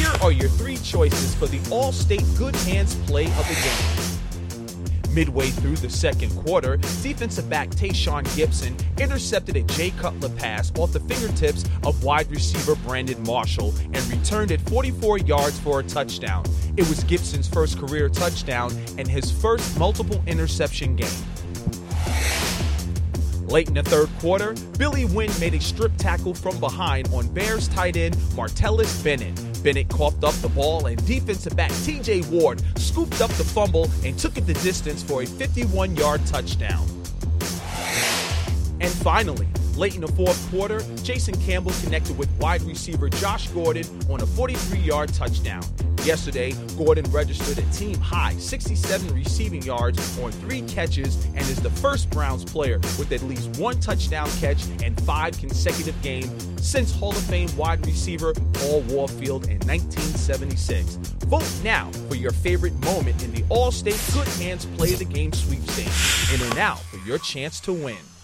Here are your 3 choices for the All-State Good Hands play of the game. Midway through the second quarter, defensive back Tayshawn Gibson intercepted a Jay Cutler pass off the fingertips of wide receiver Brandon Marshall and returned it 44 yards for a touchdown. It was Gibson's first career touchdown and his first multiple interception game. Late in the third quarter, Billy Wynn made a strip tackle from behind on Bears tight end Martellus Bennett. Bennett coughed up the ball and defensive back TJ Ward scooped up the fumble and took it the distance for a 51-yard touchdown. And finally, late in the fourth quarter, Jason Campbell connected with wide receiver Josh Gordon on a 43-yard touchdown. Yesterday, Gordon registered a team-high 67 receiving yards on 3 catches and is the first Browns player with at least 1 touchdown catch in 5 consecutive games since Hall of Fame wide receiver Paul Warfield in 1976. Vote now for your favorite moment in the All-State Good Hands Play of the Game sweepstakes. In and out for your chance to win.